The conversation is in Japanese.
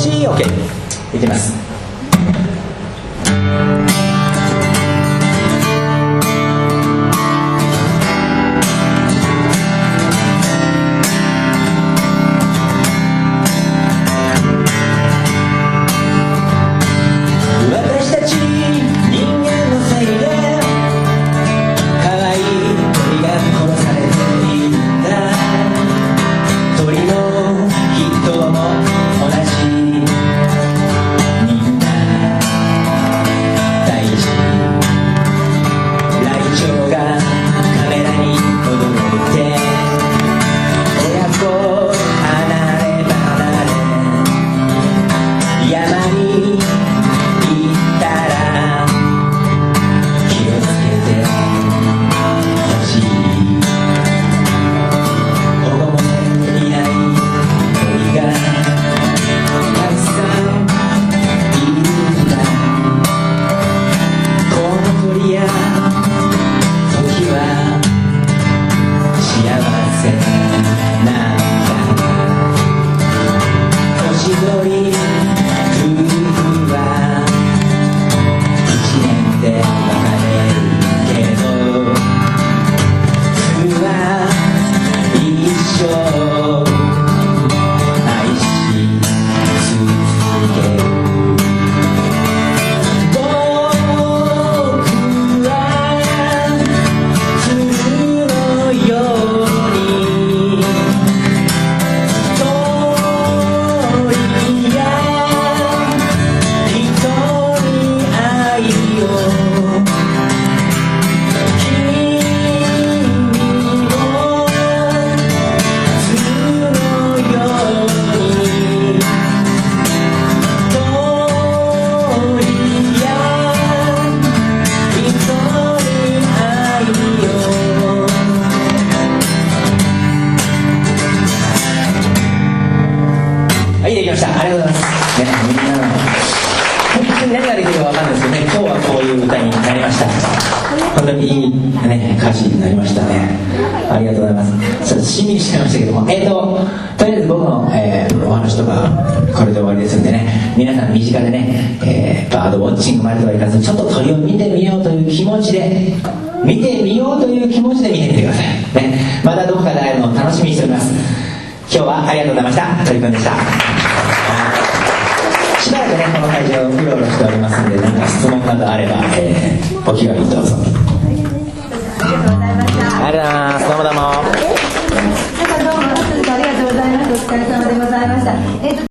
ち OK いきます。はい、できました。ありがとうございます。ね、みんなの本当に何ができるかわかんないですけどね、今日はこういう歌になりました。本当にいい、ね、歌詞になりましたね。ありがとうございます。ちょっとしんみりしちゃいましたけども、とりあえず僕の、お話とかこれで終わりですんでね、皆さん身近でね、バードウォッチングまでとはいかず、ちょっと鳥を見てみようという気持ちで見てみようという気持ちで見てみてください、ね、またどこかで会えるのを楽しみにしております。今日はありがとうございました。鳥くんでした。しばらくねこの会場をうろうろしておりますので、何か質問などあれば、お気軽にどうぞ。 ありがとうございました。 ありがとうございます。どうもどうも。 皆さんどうもありがとうございます。お疲れ様でございました。